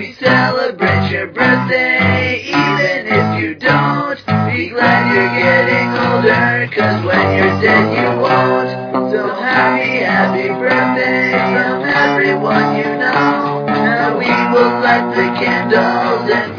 we celebrate your birthday, even if you don't. Be glad you're getting older, 'cause when you're dead you won't. So happy, happy birthday from everyone you know. Now we will light the candles and